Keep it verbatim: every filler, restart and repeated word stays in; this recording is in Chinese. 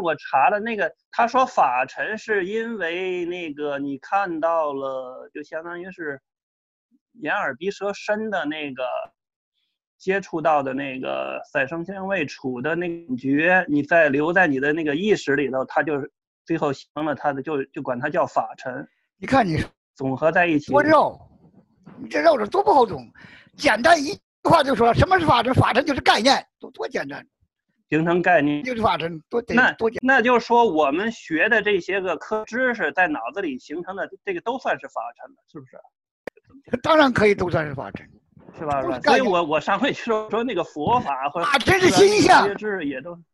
我查了那个，他说法尘是因为那个你看到了，就相当于是眼耳鼻舌身的那个接触到的那个赛生相位处的那个感觉，你再留在你的那个意识里头，它就最后形成了它的，就就管它叫法尘。 你看你总合在一起多绕，你这绕着多不好懂，简单一句话就说什么是法尘？法尘就是概念，多多简单。 形成概念就是法尘，多那多简。 那就是说，我们学的这些个科知识，在脑子里形成的这个都算是法尘了，是不是？ 当然可以，都算是法尘， 是吧？是吧？所以我我上回说说那个佛法或者法尘是心象， 觉知也都